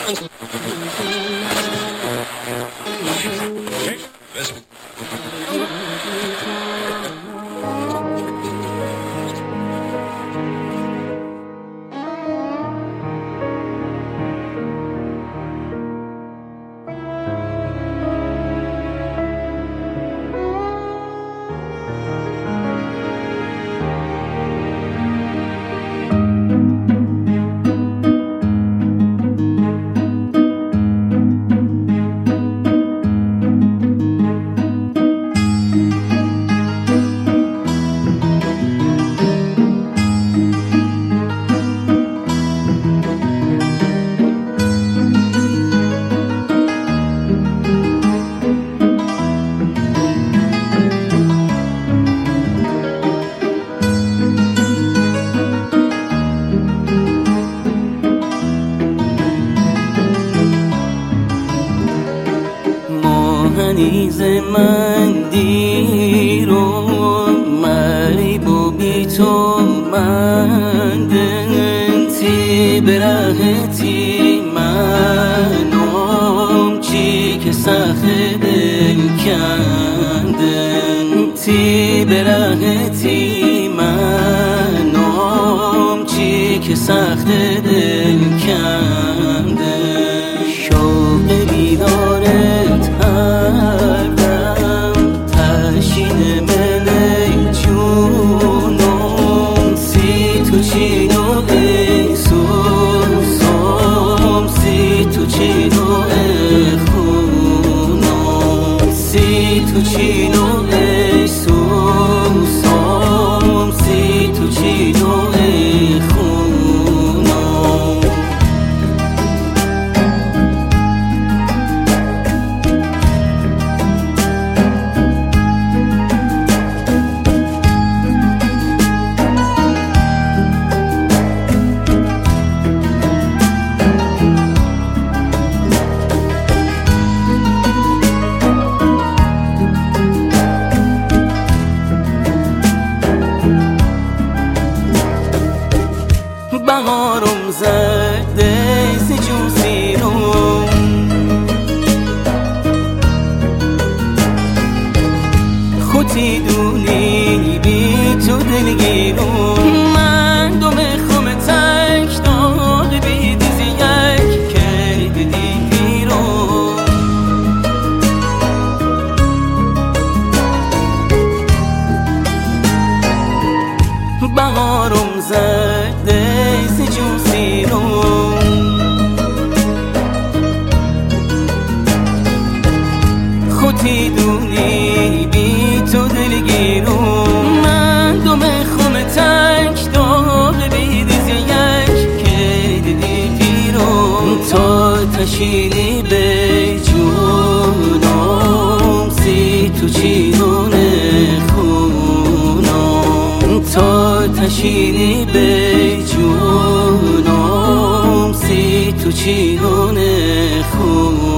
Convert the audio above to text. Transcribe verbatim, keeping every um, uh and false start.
نیز من دیر و مریب و بی تو مندن تی برهتی منم چی که سخت دل کندن تی برهتی منم چی که سخت دل کندن شوق بیدارت هر دم تشین ملی جونم سی تو چینو ای سوسم سی تو چینو ای خونم سی تو چینو ای سوسم سی تو چینو ای خونم بهارم زده ز جوزیرم خودی دونی بی تو دلگیرم من دو مخم تک داغ بی دیزی یک که دیدی پیرم بهارم زده خودی دونی بی تو دلگیرم من دو مخم تک داغ بی دیزی یک که دیدی پیرم تا تشینی به جونم سی تو چینون خونم تا تشینی به جونم سی تو چینون خونم